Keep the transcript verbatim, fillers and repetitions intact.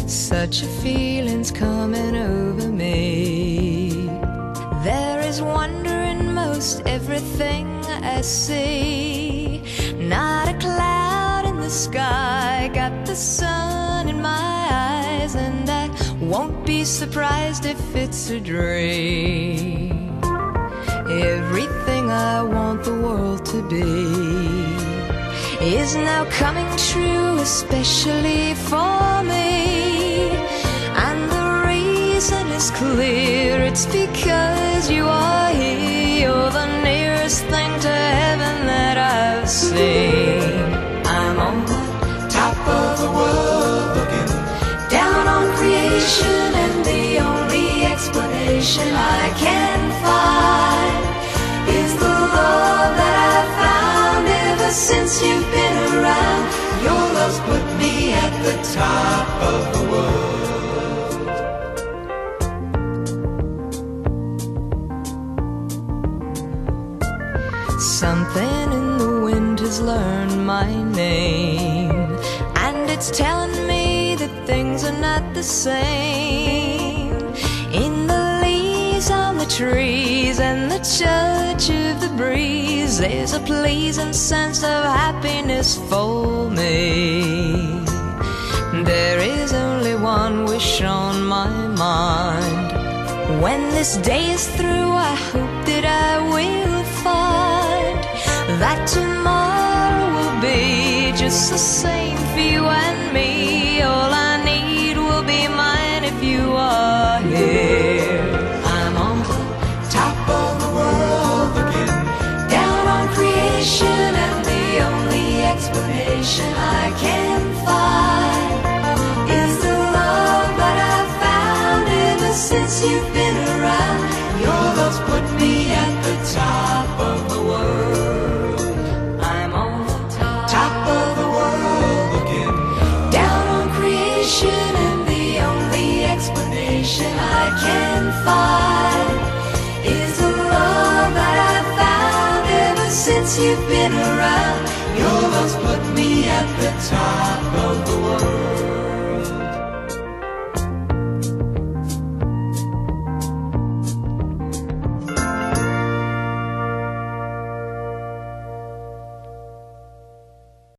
Such a feeling's coming over me. There is wonder in most everything I see. Not a cloud in the sky, got the sun in my eyes, and I won't be surprised if it's a dream. Everything I want the world to be is now coming true, especially for me. And the reason is clear, it's because you are here. You're the nearest thing to heaven that I've seen. I'm on the top of the world, looking down on creation, and the only explanation I can find is the love that I've found ever since you've been around. Your love's put me at the top of the world. Something in the wind has learned my name, and it's telling me that things are not the same. In the leaves on the trees and the touch of the breeze, there's a pleasing sense of happiness for me. There is only one wish on my mind. When this day is through, I hope that I will find that tomorrow will be just the same for you and me. All I need will be mine if you are here. I'm on the top of the world, looking down on creation, and the only explanation I can find is the love that I've found ever since you've been around. Your love's put me at the top of the world. I'm on the top of the world, looking down on creation, and the only explanation I can find is the love that I've found ever since you've been around. Your love's put